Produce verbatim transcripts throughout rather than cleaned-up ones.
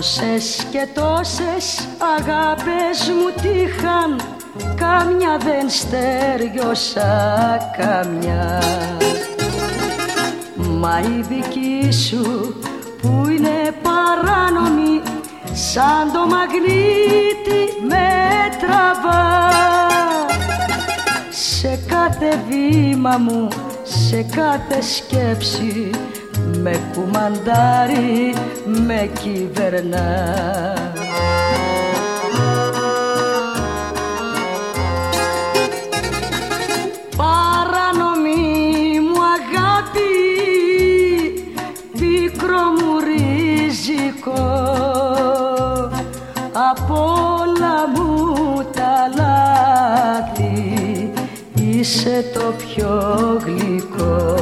Τόσες και τόσες αγάπες μου τύχαν, κάμια δεν στέριωσα καμιά. Μα η δική σου που είναι παράνομη, σαν το μαγνήτη με τραβά. Σε κάθε βήμα μου, σε κάθε σκέψη, με κουμαντάρει, με κυβερνά. Παράνομη μου αγάπη, πίκρο μου ριζικό, απ' όλα μου τα λάθη είσαι το πιο γλυκό.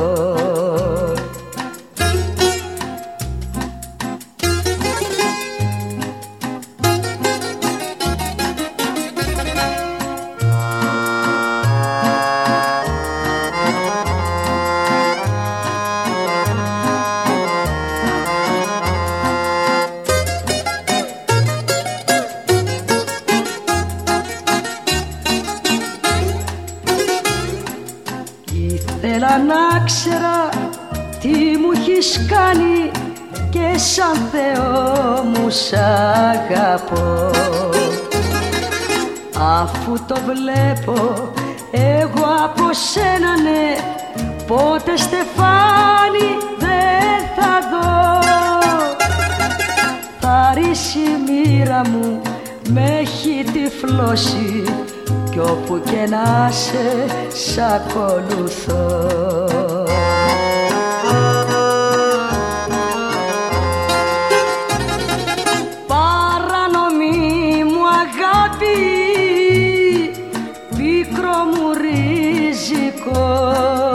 Ήθελα να ξέρα τι μου έχεις κάνει και σαν Θεό μου σ' αγαπώ. Αφού το βλέπω εγώ από σένα, ναι, πότε στεφάνι δεν θα δω. Θα ρίξει η μοίρα μου, με έχει τυφλώσει, κι όπου και να σε σ' ακολουθώ. Παράνομη μου αγάπη, πίκρο μου ριζικό,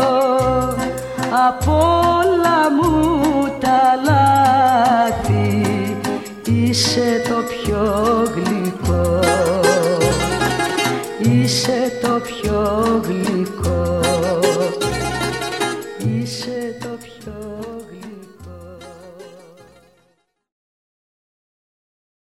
απ' όλα μου τα λάθη είσαι το πιο γλυκό. Είσαι το πιο γλυκό.